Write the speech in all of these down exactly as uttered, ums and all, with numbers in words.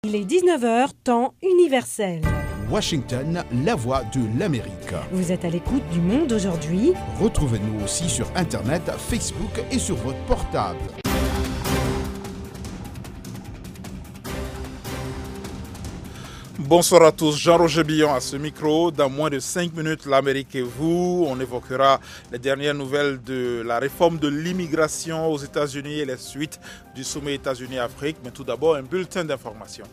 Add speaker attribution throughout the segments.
Speaker 1: Il est dix-neuf heures, temps universel.
Speaker 2: Washington, la voix de l'Amérique.
Speaker 1: Vous êtes à l'écoute du Monde aujourd'hui.
Speaker 2: Retrouvez-nous aussi sur Internet, Facebook et sur votre portable.
Speaker 3: Bonsoir à tous, Jean-Roger Billon à ce micro. Dans moins de cinq minutes, l'Amérique et vous, on évoquera les dernières nouvelles de la réforme de l'immigration aux États-Unis et les suites du sommet États-Unis-Afrique. Mais tout d'abord, un bulletin d'information.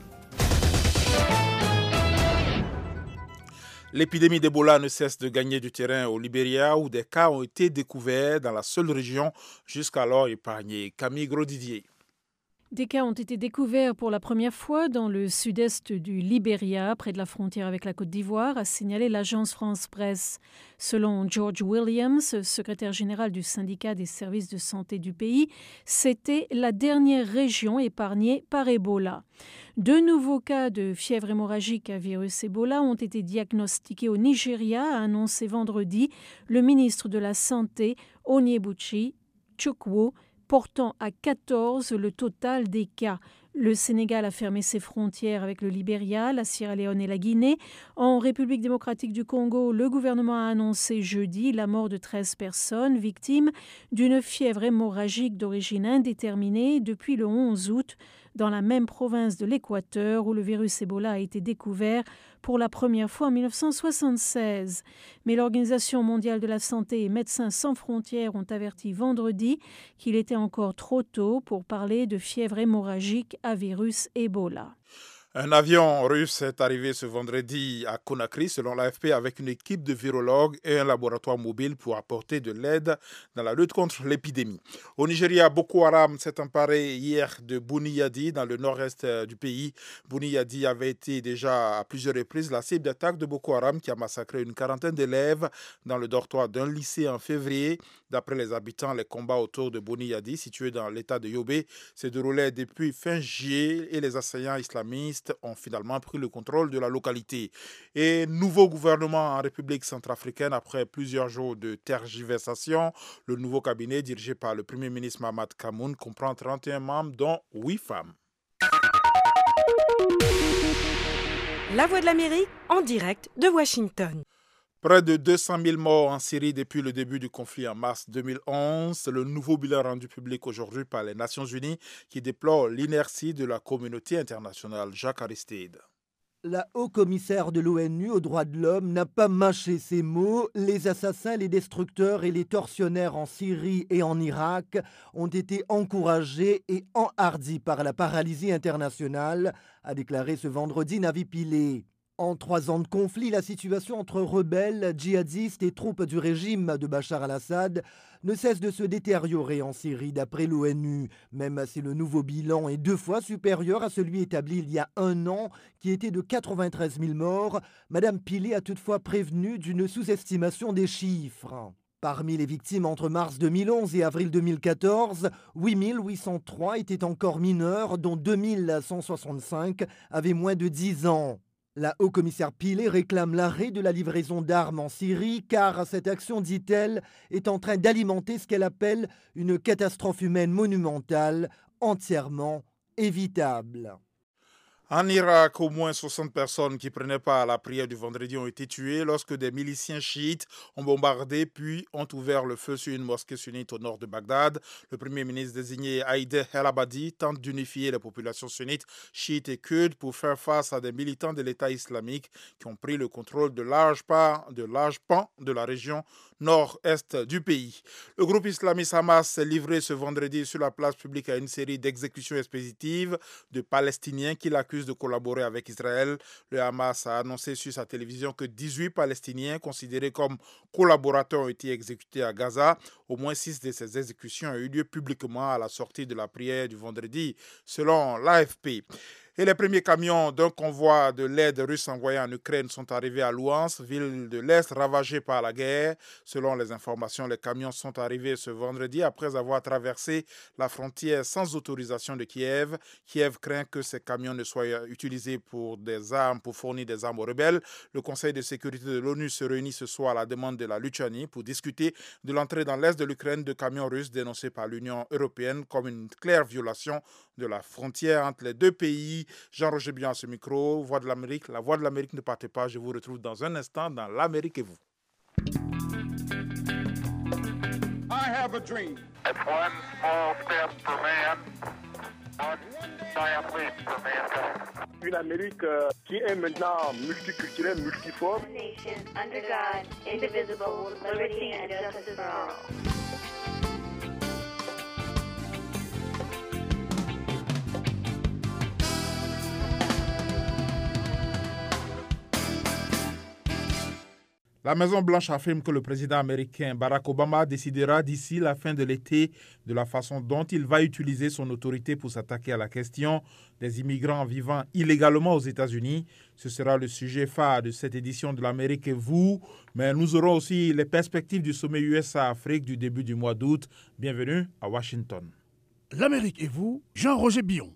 Speaker 3: L'épidémie d'Ebola ne cesse de gagner du terrain au Libéria où des cas ont été découverts dans la seule région jusqu'alors épargnée. Camille Grosdidier.
Speaker 4: Des cas ont été découverts pour la première fois dans le sud-est du Libéria, près de la frontière avec la Côte d'Ivoire, a signalé l'agence France-Presse. Selon George Williams, secrétaire général du syndicat des services de santé du pays, c'était la dernière région épargnée par Ebola. Deux nouveaux cas de fièvre hémorragique à virus Ebola ont été diagnostiqués au Nigeria, a annoncé vendredi le ministre de la Santé, Onyebuchi Chukwu, portant à quatorze le total des cas. Le Sénégal a fermé ses frontières avec le Libéria, la Sierra Leone et la Guinée. En République démocratique du Congo, le gouvernement a annoncé jeudi la mort de treize personnes victimes d'une fièvre hémorragique d'origine indéterminée depuis le onze août, dans la même province de l'Équateur où le virus Ebola a été découvert pour la première fois en mille neuf cent soixante-seize. Mais l'Organisation mondiale de la santé et Médecins sans frontières ont averti vendredi qu'il était encore trop tôt pour parler de fièvre hémorragique à virus Ebola.
Speaker 3: Un avion russe est arrivé ce vendredi à Conakry, selon l'A F P, avec une équipe de virologues et un laboratoire mobile pour apporter de l'aide dans la lutte contre l'épidémie. Au Nigeria, Boko Haram s'est emparé hier de Buniyadi, dans le nord-est du pays. Buniyadi avait été déjà à plusieurs reprises la cible d'attaque de Boko Haram qui a massacré une quarantaine d'élèves dans le dortoir d'un lycée en février. D'après les habitants, les combats autour de Buniyadi, situé dans l'état de Yobe, se déroulaient depuis fin juillet et les assaillants islamistes ont finalement pris le contrôle de la localité. Et nouveau gouvernement en République centrafricaine après plusieurs jours de tergiversation. Le nouveau cabinet dirigé par le Premier ministre Mahamat Kamoun comprend trente et un membres, dont huit femmes.
Speaker 1: La voix de l'Amérique en direct de Washington.
Speaker 3: Près de deux cent mille morts en Syrie depuis le début du conflit en mars deux mille onze. C'est le nouveau bilan rendu public aujourd'hui par les Nations Unies qui déplore l'inertie de la communauté internationale. Jacques Aristide.
Speaker 5: La haut-commissaire de l'ONU aux droits de l'homme n'a pas mâché ses mots. Les assassins, les destructeurs et les tortionnaires en Syrie et en Irak ont été encouragés et enhardis par la paralysie internationale, a déclaré ce vendredi Navi Pillay. En trois ans de conflit, la situation entre rebelles, djihadistes et troupes du régime de Bachar al-Assad ne cesse de se détériorer en Syrie, d'après l'ONU. Même si le nouveau bilan est deux fois supérieur à celui établi il y a un an, qui était de quatre-vingt-treize mille morts, Mme Pillay a toutefois prévenu d'une sous-estimation des chiffres. Parmi les victimes entre mars deux mille onze et avril deux mille quatorze, huit mille huit cent trois étaient encore mineurs, dont deux mille cent soixante-cinq avaient moins de dix ans. La haut-commissaire Pillay réclame l'arrêt de la livraison d'armes en Syrie car cette action, dit-elle, est en train d'alimenter ce qu'elle appelle une catastrophe humaine monumentale entièrement évitable.
Speaker 3: En Irak, au moins soixante personnes qui prenaient part à la prière du vendredi ont été tuées lorsque des miliciens chiites ont bombardé puis ont ouvert le feu sur une mosquée sunnite au nord de Bagdad. Le premier ministre désigné Haïder El-Abadi tente d'unifier les populations sunnites, chiites et kurdes pour faire face à des militants de l'État islamique qui ont pris le contrôle de larges parts, de larges pans de la région nord-est du pays. Le groupe islamiste Hamas s'est livré ce vendredi sur la place publique à une série d'exécutions expéditives de Palestiniens qui l'accusent de collaborer avec Israël. Le Hamas a annoncé sur sa télévision que dix-huit Palestiniens considérés comme collaborateurs ont été exécutés à Gaza. Au moins six de ces exécutions ont eu lieu publiquement à la sortie de la prière du vendredi, selon l'A F P. Et les premiers camions d'un convoi de l'aide russe envoyé en Ukraine sont arrivés à Louhansk, ville de l'Est ravagée par la guerre. Selon les informations, les camions sont arrivés ce vendredi après avoir traversé la frontière sans autorisation de Kiev. Kiev craint que ces camions ne soient utilisés pour des armes, pour fournir des armes aux rebelles. Le Conseil de sécurité de l'ONU se réunit ce soir à la demande de la Lituanie pour discuter de l'entrée dans l'Est de l'Ukraine de camions russes dénoncés par l'Union européenne comme une claire violation de la frontière entre les deux pays Jean-Roger Bion à ce micro, Voix de l'Amérique. La Voix de l'Amérique, ne partez pas, je vous retrouve dans un instant dans l'Amérique et vous.
Speaker 6: I have a dream.
Speaker 7: It's one small step for man, one giant leap for mankind.
Speaker 6: Une Amérique euh, qui est maintenant multiculturelle, multiforme.
Speaker 8: Nation under God, indivisible, with liberty and justice for all.
Speaker 3: La Maison-Blanche affirme que le président américain Barack Obama décidera d'ici la fin de l'été de la façon dont il va utiliser son autorité pour s'attaquer à la question des immigrants vivant illégalement aux États-Unis. Ce sera le sujet phare de cette édition de l'Amérique et vous. Mais nous aurons aussi les perspectives du sommet U S A-Afrique du début du mois d'août. Bienvenue à Washington.
Speaker 2: L'Amérique et vous, Jean-Roger Bion.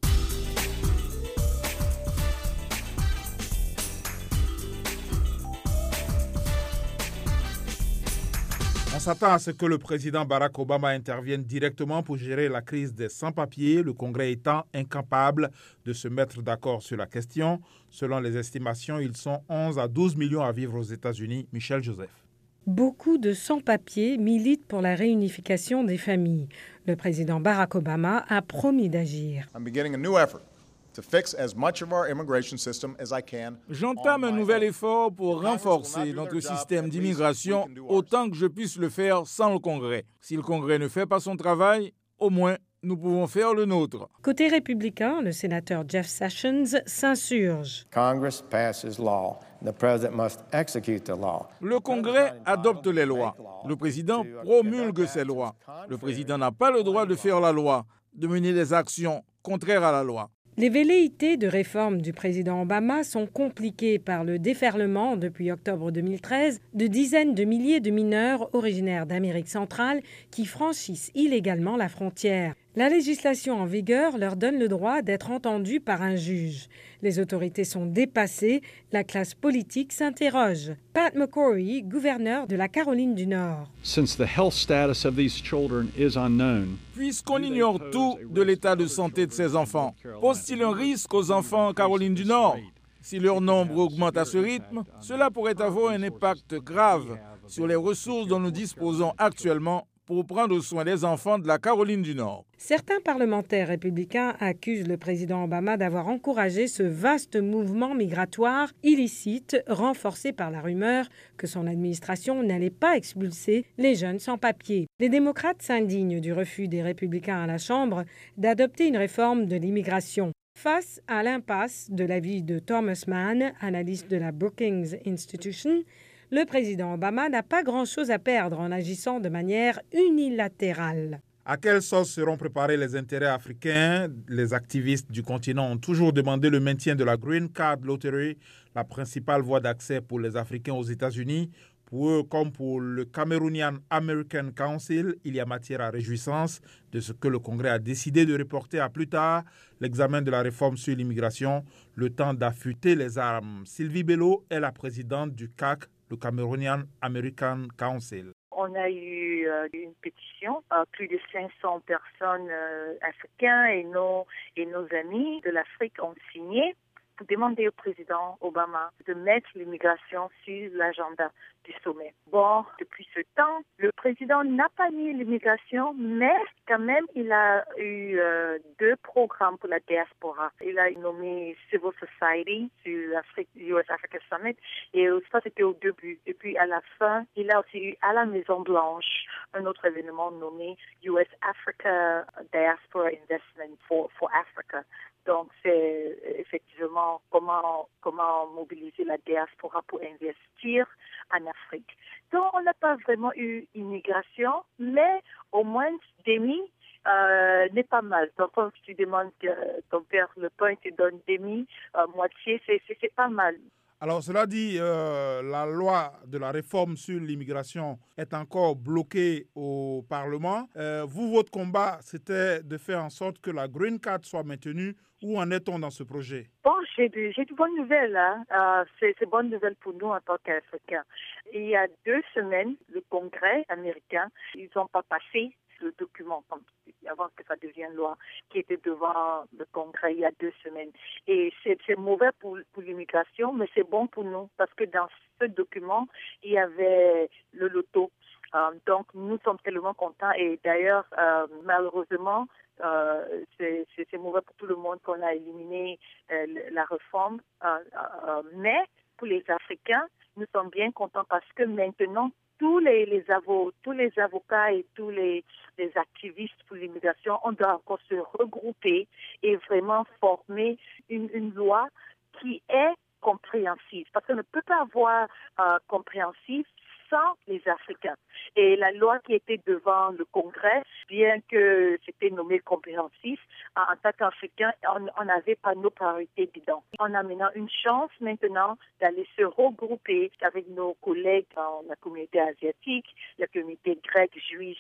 Speaker 3: On s'attend à ce que le président Barack Obama intervienne directement pour gérer la crise des sans-papiers, le Congrès étant incapable de se mettre d'accord sur la question. Selon les estimations, ils sont onze à douze millions à vivre aux États-Unis. Michel Joseph.
Speaker 1: Beaucoup de sans-papiers militent pour la réunification des familles. Le président Barack Obama a promis d'agir.
Speaker 9: I'm beginning a new effort to fix as much of our immigration system as I can.
Speaker 10: J'entame un nouvel effort pour renforcer notre système d'immigration autant que je puisse le faire sans le Congrès. Si le Congrès ne fait pas son travail, au moins nous pouvons faire le nôtre.
Speaker 1: Côté républicain, le sénateur Jeff Sessions s'insurge.
Speaker 11: Congress passes law. The president must execute the law.
Speaker 10: Le Congrès adopte les lois. Le président promulgue ces lois. Le président n'a pas le droit de faire la loi, de mener des actions contraires à la loi.
Speaker 1: Les velléités de réforme du président Obama sont compliquées par le déferlement, depuis octobre deux mille treize, de dizaines de milliers de mineurs originaires d'Amérique centrale qui franchissent illégalement la frontière. La législation en vigueur leur donne le droit d'être entendus par un juge. Les autorités sont dépassées, la classe politique s'interroge. Pat McCrory, gouverneur de la Caroline du Nord.
Speaker 12: Since the health status of these children is unknown,
Speaker 10: puisqu'on ignore tout de l'état de santé de ces enfants, pose-t-il un risque aux enfants en Caroline du Nord? Si leur nombre augmente à ce rythme, cela pourrait avoir un impact grave sur les ressources dont nous disposons actuellement pour prendre soin des enfants de la Caroline du Nord.
Speaker 1: Certains parlementaires républicains accusent le président Obama d'avoir encouragé ce vaste mouvement migratoire illicite, renforcé par la rumeur que son administration n'allait pas expulser les jeunes sans-papiers. Les démocrates s'indignent du refus des républicains à la Chambre d'adopter une réforme de l'immigration. Face à l'impasse de l'avis de Thomas Mann, analyste de la Brookings Institution, le président Obama n'a pas grand-chose à perdre en agissant de manière unilatérale.
Speaker 3: À quelle sauce seront préparés les intérêts africains? Les activistes du continent ont toujours demandé le maintien de la Green Card Lottery, la principale voie d'accès pour les Africains aux États-Unis. Pour eux, comme pour le Cameroonian American Council, il y a matière à réjouissance de ce que le Congrès a décidé de reporter à plus tard l'examen de la réforme sur l'immigration, le temps d'affûter les armes. Sylvie Bello est la présidente du C A C, le Cameroonian American Council.
Speaker 13: On a eu euh, une pétition, euh, plus de cinq cents personnes euh, africaines et nos, et nos amis de l'Afrique ont signé pour demander au président Obama de mettre l'immigration sur l'agenda du sommet. Bon, depuis ce temps, le président n'a pas mis l'immigration, mais quand même, il a eu euh, deux programmes pour la diaspora. Il a nommé Civil Society sur l'Afrique, U S Africa Summit, et ça c'était au début. Et puis à la fin, il a aussi eu à la Maison-Blanche un autre événement nommé U S Africa Diaspora Investment for, for Africa. Donc, c'est effectivement comment, comment mobiliser la diaspora pour investir en Afrique. Donc, on n'a pas vraiment eu immigration, mais au moins, demi euh, n'est pas mal. Donc, quand tu demandes que ton père le pain te donne demi, euh, moitié, c'est, c'est, c'est pas mal.
Speaker 3: Alors, cela dit, euh, la loi de la réforme sur l'immigration est encore bloquée au Parlement. Euh, vous, votre combat, c'était de faire en sorte que la Green Card soit maintenue. Où en est-on dans ce projet?
Speaker 13: Bon, j'ai de, j'ai de bonnes nouvelles. Hein. Euh, c'est, c'est bonne nouvelle pour nous en tant qu'Africains. Il y a deux semaines, le Congrès américain, ils n'ont pas passé ce document, avant que ça devienne loi, qui était devant le Congrès il y a deux semaines. Et c'est, c'est mauvais pour, pour l'immigration, mais c'est bon pour nous, parce que dans ce document, il y avait le loto. Euh, donc, nous sommes tellement contents. Et d'ailleurs, euh, malheureusement, euh, c'est, c'est, c'est mauvais pour tout le monde qu'on a éliminé euh, la réforme. Euh, euh, mais pour les Africains, nous sommes bien contents parce que maintenant, tous les, les, avo- tous les avocats et tous les, les activistes pour l'immigration, on doit encore se regrouper et vraiment former une, une loi qui est compréhensive. Parce qu'on ne peut pas avoir euh, compréhensive sans les Africains. Et la loi qui était devant le Congrès, bien que c'était nommé compréhensif, en tant qu'Africains, on n'avait pas nos priorités dedans. On a maintenant une chance maintenant d'aller se regrouper avec nos collègues dans la communauté asiatique, la communauté grecque, juive,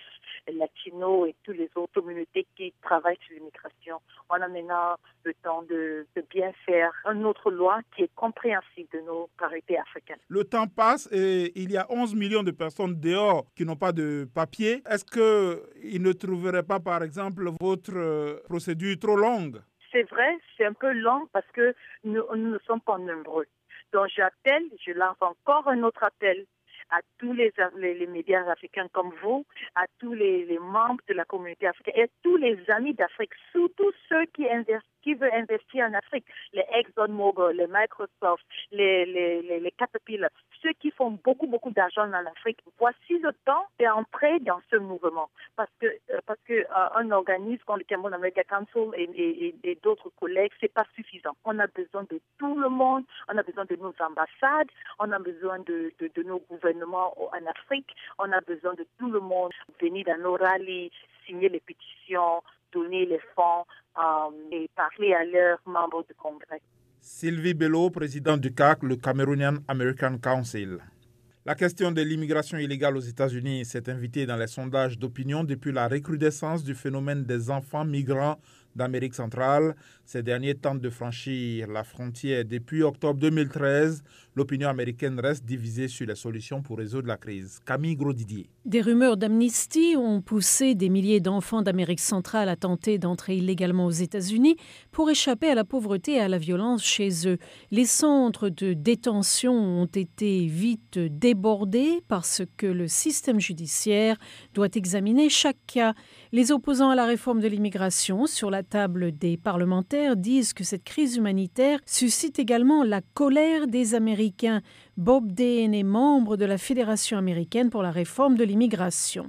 Speaker 13: latino et toutes les autres communautés qui travaillent sur l'immigration. On a maintenant le temps de, de bien faire une autre loi qui est compréhensive de nos priorités africaines.
Speaker 3: Le temps passe et il y a onze millions de personnes dehors qui n'ont pas de papier. Est-ce qu'ils ne trouveraient pas, par exemple, votre procédure trop longue?
Speaker 13: C'est vrai, c'est un peu long parce que nous, nous ne sommes pas nombreux. Donc j'appelle, je lance encore un autre appel à tous les, les, les médias africains comme vous, à tous les, les membres de la communauté africaine et tous les amis d'Afrique, surtout ceux qui, invest, qui veulent investir en Afrique, les ExxonMobil, les Microsoft, les, les, les, les Caterpillar, ceux qui font beaucoup, beaucoup d'argent en Afrique. Voici le temps d'entrer dans ce mouvement parce que, euh, parce que euh, un organisme comme le Cameroun American Council et, et, et d'autres collègues, c'est pas suffisant. On a besoin de tout le monde, on a besoin de nos ambassades, on a besoin de, de, de nos gouvernements en Afrique, on a besoin de tout le monde venir dans nos rallyes, signer les pétitions, donner les fonds euh, et parler à leurs membres du Congrès.
Speaker 3: Sylvie Bello, présidente du C A C, le Cameroonian American Council. La question de l'immigration illégale aux États-Unis s'est invitée dans les sondages d'opinion depuis la recrudescence du phénomène des enfants migrants d'Amérique centrale. Ces derniers tentent de franchir la frontière. Depuis octobre deux mille treize, l'opinion américaine reste divisée sur les solutions pour résoudre la crise. Camille Gros-Didier.
Speaker 4: Des rumeurs d'amnistie ont poussé des milliers d'enfants d'Amérique centrale à tenter d'entrer illégalement aux États-Unis pour échapper à la pauvreté et à la violence chez eux. Les centres de détention ont été vite débordés parce que le système judiciaire doit examiner chaque cas. Les opposants à la réforme de l'immigration sur la table des parlementaires disent que cette crise humanitaire suscite également la colère des Américains. Bob Dane est membre de la Fédération américaine pour la réforme de l'immigration.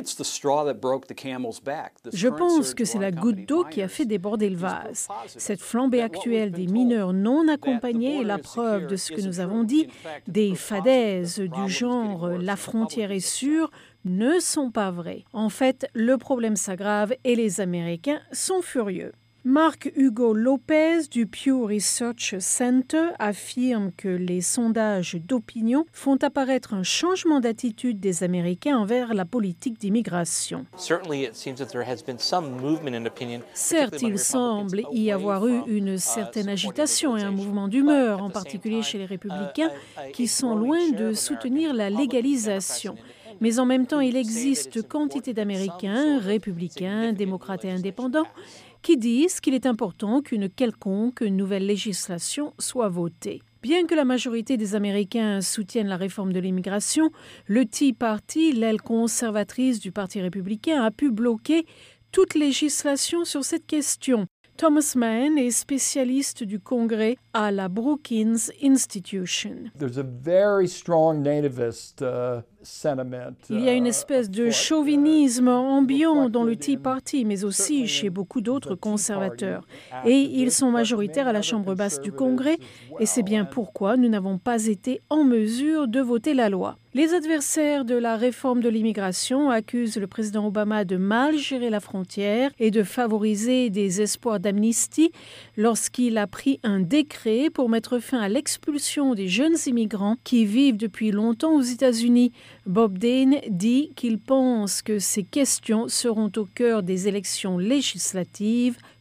Speaker 4: Je pense que c'est la goutte d'eau qui a fait déborder le vase. Cette flambée actuelle des mineurs non accompagnés est la preuve de ce que nous avons dit. Des fadaises du genre « la frontière est sûre » ne sont pas vraies. En fait, le problème s'aggrave et les Américains sont furieux. Marc Hugo Lopez du Pew Research Center affirme que les sondages d'opinion font apparaître un changement d'attitude des Américains envers la politique d'immigration. Certes, il semble y avoir eu une certaine agitation et un mouvement d'humeur, en particulier chez les républicains, qui sont loin de soutenir la légalisation. Mais en même temps, il existe quantité d'Américains, républicains, démocrates et indépendants, qui disent qu'il est important qu'une quelconque nouvelle législation soit votée. Bien que la majorité des Américains soutiennent la réforme de l'immigration, le Tea Party, l'aile conservatrice du Parti républicain, a pu bloquer toute législation sur cette question. Thomas Mann est spécialiste du Congrès à la Brookings Institution. Il y a une espèce de chauvinisme ambiant dans le Tea Party, mais aussi chez beaucoup d'autres conservateurs. Et ils sont majoritaires à la Chambre basse du Congrès, et c'est bien pourquoi nous n'avons pas été en mesure de voter la loi. Les adversaires de la réforme de l'immigration accusent le président Obama de mal gérer la frontière et de favoriser des espoirs d'amnistie lorsqu'il a pris un décret pour mettre fin à l'expulsion des jeunes immigrants qui vivent depuis longtemps aux États-Unis. Bob Dane dit qu'il pense que ces questions seront au cœur des élections législatives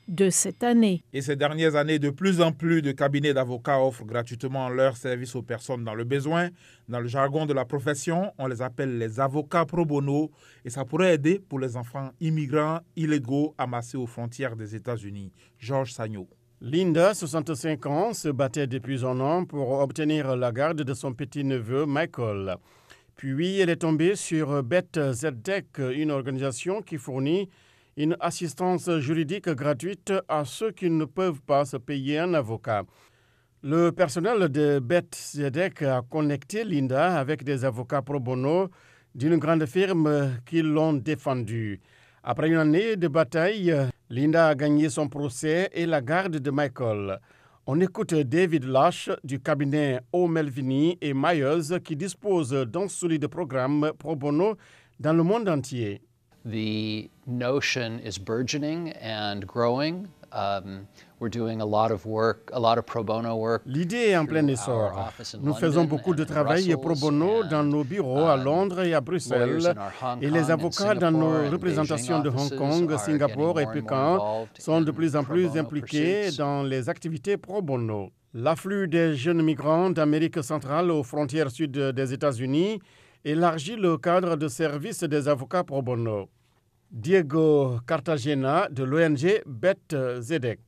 Speaker 4: de cette année.
Speaker 3: Et ces dernières années, de plus en plus de cabinets d'avocats offrent gratuitement leurs services aux personnes dans le besoin. Dans le jargon de la profession, on les appelle les avocats pro bono et ça pourrait aider pour les enfants immigrants illégaux amassés aux frontières des États-Unis. Georges Sagno.
Speaker 14: Linda, soixante-cinq ans, se battait depuis un an pour obtenir la garde de son petit-neveu Michael. Puis elle est tombée sur Beth Zedek, une organisation qui fournit une assistance juridique gratuite à ceux qui ne peuvent pas se payer un avocat. Le personnel de Beth Zedek a connecté Linda avec des avocats pro bono d'une grande firme qui l'ont défendue. Après une année de bataille, Linda a gagné son procès et la garde de Michael. On écoute David Lash du cabinet O'Melveny et Myers qui dispose d'un solide programme pro bono dans le monde entier.
Speaker 15: The notion is burgeoning and growing. Um, we're doing a lot of work, a lot of pro bono work.
Speaker 14: L'idée est en plein essor. Nous faisons beaucoup de travail pro bono dans nos bureaux à Londres et à Bruxelles. Et les avocats dans nos représentations de Hong Kong, Singapour et Pékin sont de plus en plus impliqués dans les activités pro bono. L'afflux des jeunes migrants d'Amérique centrale aux frontières sud des États-Unis élargit le cadre de service des avocats pro bono. Diego Cartagena de l'O N G Beth Zedek.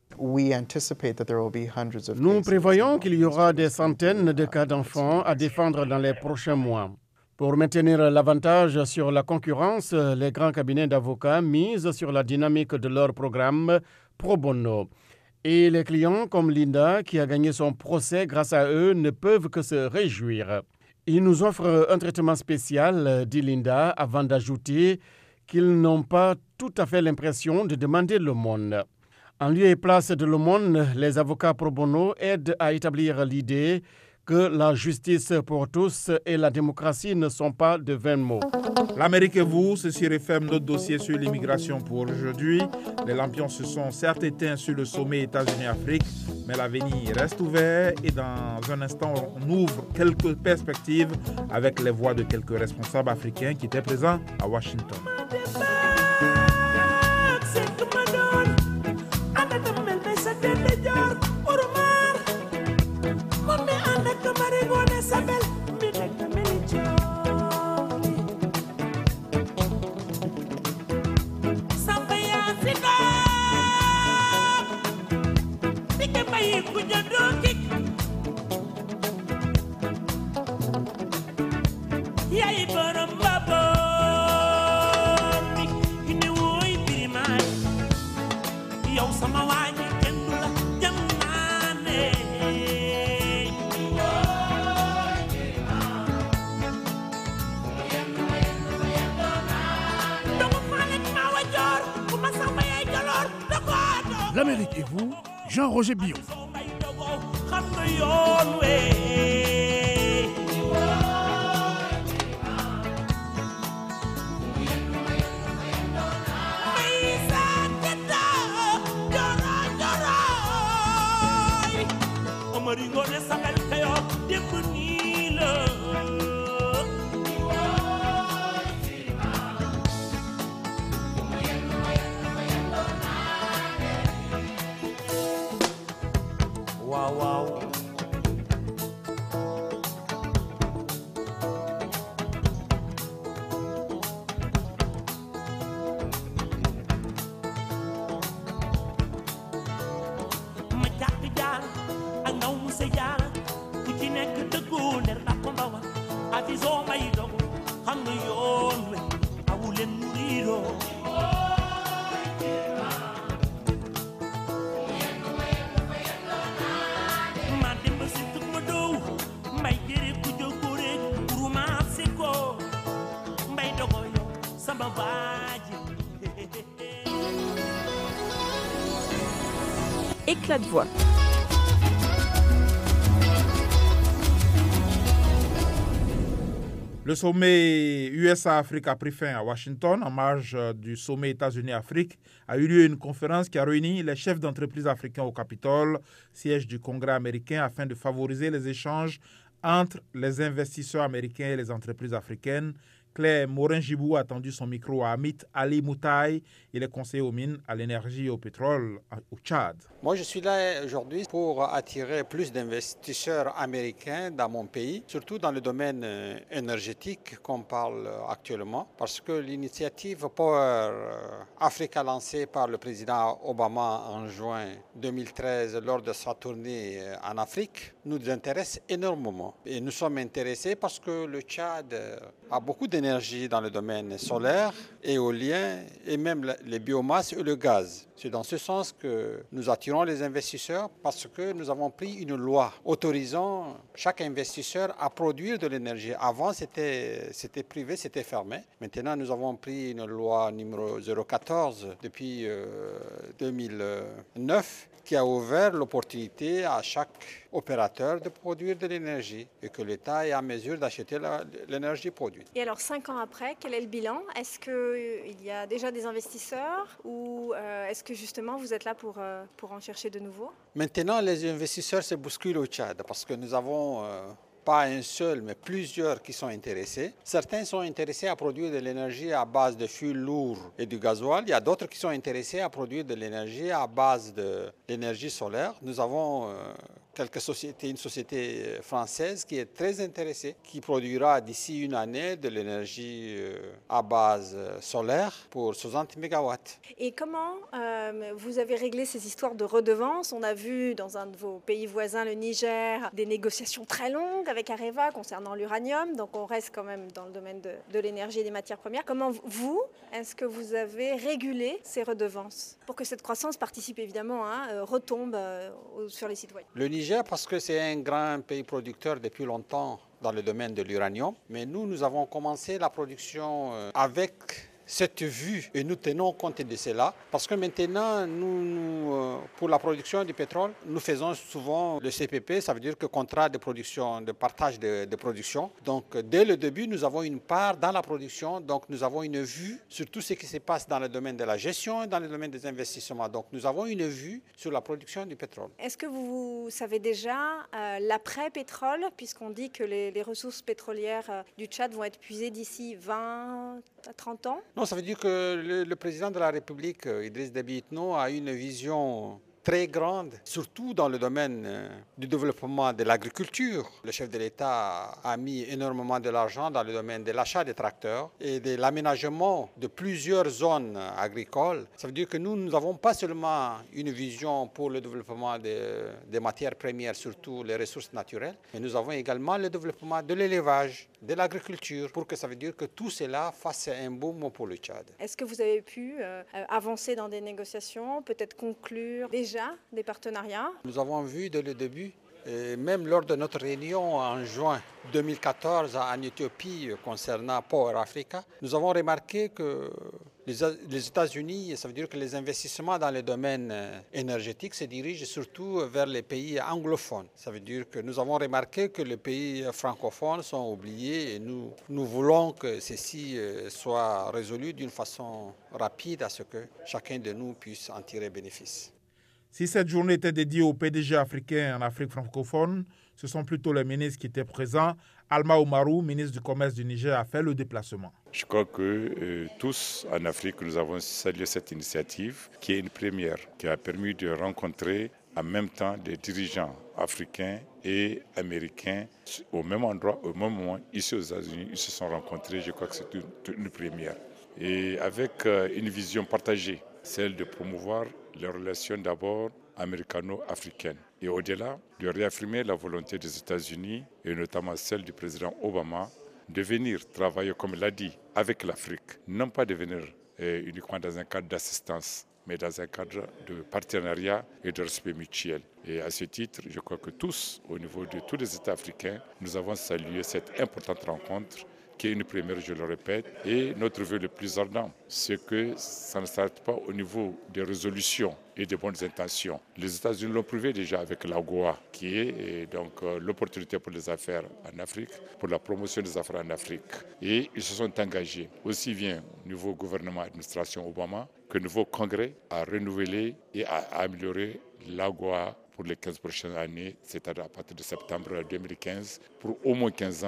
Speaker 14: Nous prévoyons qu'il y aura des centaines de cas d'enfants à défendre dans les prochains mois. Pour maintenir l'avantage sur la concurrence, les grands cabinets d'avocats misent sur la dynamique de leur programme pro bono. Et les clients comme Linda, qui a gagné son procès grâce à eux, ne peuvent que se réjouir. Ils nous offrent un traitement spécial, dit Linda, avant d'ajouter qu'ils n'ont pas tout à fait l'impression de demander l'aumône. En lieu et place de l'aumône, les avocats pro bono aident à établir l'idée que la justice pour tous et la démocratie ne sont pas de vains mots.
Speaker 3: L'Amérique et vous, ceci referme notre dossier sur l'immigration pour aujourd'hui. Les lampions se sont certes éteints sur le sommet États-Unis-Afrique, mais l'avenir reste ouvert et dans un instant, on ouvre quelques perspectives avec les voix de quelques responsables africains qui étaient présents à Washington.
Speaker 2: L'Amérique et vous, Jean-Roger Billon.
Speaker 16: Éclat de voix.
Speaker 3: Le sommet U S A-Afrique a pris fin à Washington. En marge du sommet États-Unis-Afrique a eu lieu une conférence qui a réuni les chefs d'entreprise africains au Capitole, siège du Congrès américain, afin de favoriser les échanges entre les investisseurs américains et les entreprises africaines Claire Morin-Gibou a tendu son micro à Amit Ali Moutaï. Il est conseiller aux mines, à l'énergie et au pétrole au Tchad.
Speaker 16: Moi, je suis là aujourd'hui pour attirer plus d'investisseurs américains dans mon pays, surtout dans le domaine énergétique qu'on parle actuellement, parce que l'initiative Power Africa lancée par le président Obama en juin deux mille treize lors de sa tournée en Afrique nous intéresse énormément. Et nous sommes intéressés parce que le Tchad a beaucoup d'énergie dans le domaine solaire, éolien et même les biomasses et le gaz. C'est dans ce sens que nous attirons les investisseurs parce que nous avons pris une loi autorisant chaque investisseur à produire de l'énergie. Avant, c'était, c'était privé, c'était fermé. Maintenant, nous avons pris une loi numéro zéro quatorze depuis euh, deux mille neuf qui a ouvert l'opportunité à chaque opérateur de produire de l'énergie et que l'État est en mesure d'acheter la, l'énergie produite.
Speaker 17: Et alors, cinq ans après, quel est le bilan? Est-ce qu'il y a déjà des investisseurs ou euh, est-ce que justement vous êtes là pour, euh, pour en chercher de nouveaux?
Speaker 16: Maintenant, les investisseurs se bousculent au Tchad parce que nous avons... Euh, pas un seul, mais plusieurs qui sont intéressés. Certains sont intéressés à produire de l'énergie à base de fûts lourds et du gasoil. Il y a d'autres qui sont intéressés à produire de l'énergie à base de l'énergie solaire. Nous avons euh, quelques sociétés, une société française qui est très intéressée, qui produira d'ici une année de l'énergie euh, à base solaire pour soixante mégawatts.
Speaker 17: Et comment euh, vous avez réglé ces histoires de redevances? On a vu dans un de vos pays voisins, le Niger, des négociations très longues avec Areva concernant l'uranium, donc on reste quand même dans le domaine de, de l'énergie et des matières premières. Comment vous, est-ce que vous avez régulé ces redevances pour que cette croissance participe évidemment, hein, euh, retombe euh, sur les citoyens?
Speaker 16: Le Niger, parce que c'est un grand pays producteur depuis longtemps dans le domaine de l'uranium, mais nous, nous avons commencé la production euh, avec cette vue et nous tenons compte de cela parce que maintenant, nous, nous, euh, pour la production du pétrole, nous faisons souvent le C P P, ça veut dire que contrat de production, de partage de, de production. Donc, dès le début, nous avons une part dans la production, donc nous avons une vue sur tout ce qui se passe dans le domaine de la gestion et dans le domaine des investissements. Donc, nous avons une vue sur la production du pétrole.
Speaker 17: Est-ce que vous savez déjà euh, l'après-pétrole, puisqu'on dit que les, les ressources pétrolières euh, du Tchad vont être puisées d'ici vingt à trente ans?
Speaker 16: Non, ça veut dire que le, le président de la République, Idriss Déby Itno, a une vision très grande, surtout dans le domaine du développement de l'agriculture. Le chef de l'État a mis énormément de l'argent dans le domaine de l'achat des tracteurs et de l'aménagement de plusieurs zones agricoles. Ça veut dire que nous, nous n'avons pas seulement une vision pour le développement des, des matières premières, surtout les ressources naturelles, mais nous avons également le développement de l'élevage, de l'agriculture, pour que ça veut dire que tout cela fasse un boom pour le Tchad.
Speaker 17: Est-ce que vous avez pu euh, avancer dans des négociations, peut-être conclure déjà des partenariats?
Speaker 16: Nous avons vu dès le début, et même lors de notre réunion en juin deux mille quatorze en Éthiopie concernant Power Africa, nous avons remarqué que les États-Unis, ça veut dire que les investissements dans le domaine énergétique se dirigent surtout vers les pays anglophones. Ça veut dire que nous avons remarqué que les pays francophones sont oubliés et nous, nous voulons que ceci soit résolu d'une façon rapide à ce que chacun de nous puisse en tirer bénéfice.
Speaker 3: Si cette journée était dédiée aux P D G africains en Afrique francophone, ce sont plutôt les ministres qui étaient présents. Alma Oumarou, ministre du Commerce du Niger, a fait le déplacement.
Speaker 18: Je crois que euh, tous en Afrique, nous avons salué cette initiative qui est une première, qui a permis de rencontrer en même temps des dirigeants africains et américains au même endroit, au même moment, ici aux États-Unis. Ils se sont rencontrés, je crois que c'est une, une première. Et avec euh, une vision partagée, celle de promouvoir les relations d'abord américano-africaines et au-delà de réaffirmer la volonté des États-Unis et notamment celle du président Obama de venir travailler, comme il l'a dit, avec l'Afrique, non pas de venir eh, uniquement dans un cadre d'assistance, mais dans un cadre de partenariat et de respect mutuel. Et à ce titre, je crois que tous, au niveau de tous les États africains, nous avons salué cette importante rencontre qui est une première, je le répète, et notre vœu le plus ardent, c'est que ça ne s'arrête pas au niveau des résolutions et des bonnes intentions. Les États-Unis l'ont prouvé déjà avec l'AGOA, qui est donc euh, l'opportunité pour les affaires en Afrique, pour la promotion des affaires en Afrique. Et ils se sont engagés, aussi bien au niveau gouvernement, administration Obama, que au niveau Congrès, à renouveler et à améliorer l'AGOA pour les quinze prochaines années, c'est-à-dire à partir de septembre deux mille quinze, pour au moins quinze ans,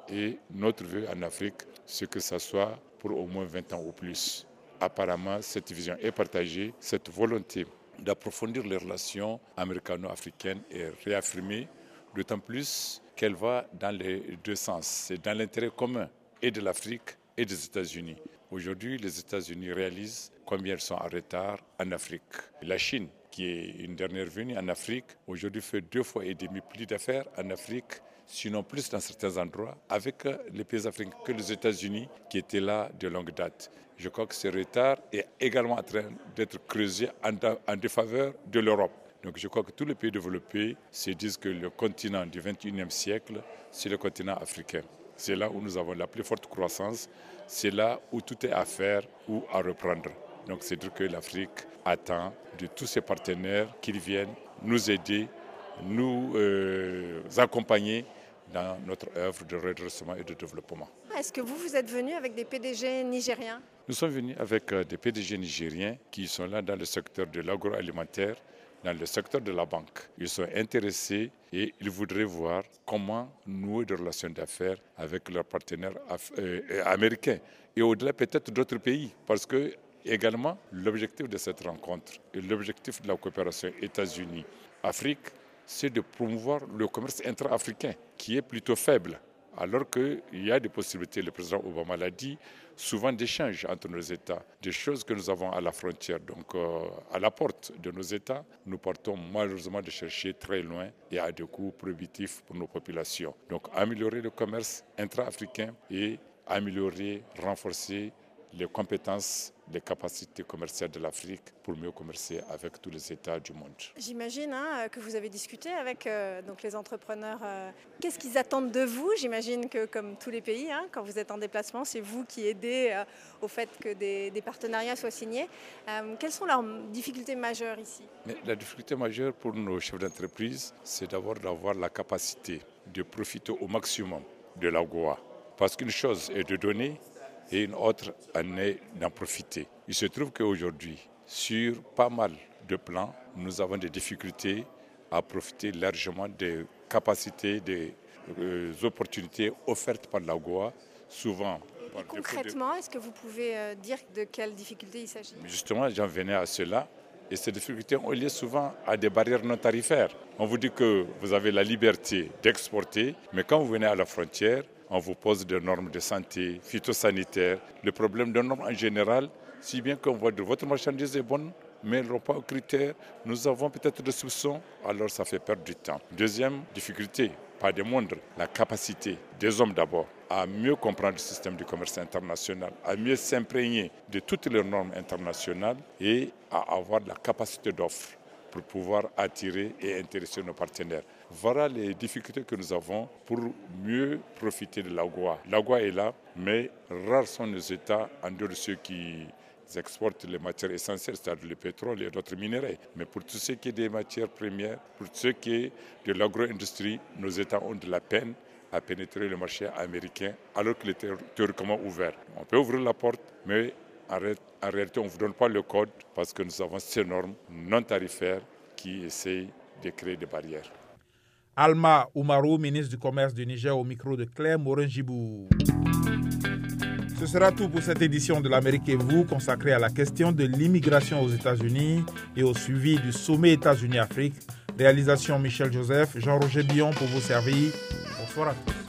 Speaker 18: Et notre vœu en Afrique, c'est que ça soit pour au moins vingt ans ou plus. Apparemment, cette vision est partagée, cette volonté d'approfondir les relations américano-africaines est réaffirmée, d'autant plus qu'elle va dans les deux sens. C'est dans l'intérêt commun et de l'Afrique et des États-Unis. Aujourd'hui, les États-Unis réalisent combien ils sont en retard en Afrique. La Chine, qui est une dernière venue en Afrique, aujourd'hui fait deux fois et demi plus d'affaires en Afrique, sinon plus dans certains endroits, avec les pays africains que les États-Unis qui étaient là de longue date. Je crois que ce retard est également en train d'être creusé en, en défaveur de l'Europe. Donc je crois que tous les pays développés se disent que le continent du vingt et unième siècle, c'est le continent africain. C'est là où nous avons la plus forte croissance, c'est là où tout est à faire ou à reprendre. Donc c'est dire que l'Afrique attend de tous ses partenaires qu'ils viennent nous aider, nous euh, accompagner dans notre œuvre de redressement et de développement.
Speaker 17: Est-ce que vous, vous êtes venu avec des P D G nigériens?
Speaker 18: Nous sommes venus avec des P D G nigériens qui sont là dans le secteur de l'agroalimentaire, dans le secteur de la banque. Ils sont intéressés et ils voudraient voir comment nouer des relations d'affaires avec leurs partenaires af- euh, américains et au-delà peut-être d'autres pays. Parce que également, l'objectif de cette rencontre et l'objectif de la coopération États-Unis-Afrique, c'est de promouvoir le commerce intra-africain qui est plutôt faible. Alors qu'il y a des possibilités, le président Obama l'a dit, souvent d'échanges entre nos États, des choses que nous avons à la frontière, donc euh, à la porte de nos États, nous partons malheureusement de chercher très loin et à des coûts prohibitifs pour nos populations. Donc améliorer le commerce intra-africain et améliorer, renforcer les compétences, les capacités commerciales de l'Afrique pour mieux commercer avec tous les États du monde.
Speaker 17: J'imagine hein, que vous avez discuté avec euh, donc les entrepreneurs. Euh, qu'est-ce qu'ils attendent de vous? J'imagine que comme tous les pays, hein, quand vous êtes en déplacement, c'est vous qui aidez euh, au fait que des, des partenariats soient signés. Euh, quelles sont leurs difficultés majeures ici? Mais
Speaker 18: la difficulté majeure pour nos chefs d'entreprise, c'est d'abord d'avoir la capacité de profiter au maximum de la l'AGOA. Parce qu'une chose est de donner, et une autre en est d'en profiter. Il se trouve qu'aujourd'hui, sur pas mal de plans, nous avons des difficultés à profiter largement des capacités, des euh, opportunités offertes par l'AGOA, souvent.
Speaker 17: Et, et concrètement, de... est-ce que vous pouvez euh, dire de quelles difficultés il s'agit?
Speaker 18: Justement, j'en venais à cela. Et ces difficultés ont lieu souvent à des barrières non tarifaires. On vous dit que vous avez la liberté d'exporter, mais quand vous venez à la frontière, on vous pose des normes de santé, phytosanitaires, le problème des normes en général, si bien qu'on voit que votre marchandise est bonne, mais elle ne répond pas aux critères, nous avons peut-être des soupçons, alors ça fait perdre du temps. Deuxième difficulté, pas des moindres, la capacité des hommes d'abord à mieux comprendre le système du commerce international, à mieux s'imprégner de toutes les normes internationales et à avoir la capacité d'offre pour pouvoir attirer et intéresser nos partenaires. Voilà les difficultés que nous avons pour mieux profiter de l'AGOA. L'AGOA est là, mais rares sont nos États, en dehors de ceux qui exportent les matières essentielles, c'est-à-dire le pétrole et d'autres minéraux. Mais pour tout ce qui est des matières premières, pour ce qui est de l'agro-industrie, nos États ont de la peine à pénétrer le marché américain alors qu'il est théoriquement ouvert. On peut ouvrir la porte, mais en, ré- en réalité, on ne vous donne pas le code parce que nous avons ces normes non tarifaires qui essayent de créer des barrières.
Speaker 3: Alma Oumarou, ministre du Commerce du Niger, au micro de Claire Morin-Gibou. Ce sera tout pour cette édition de l'Amérique et vous, consacrée à la question de l'immigration aux États-Unis et au suivi du sommet États-Unis-Afrique. Réalisation Michel Joseph, Jean-Roger Billon pour vous servir. Bonsoir à tous.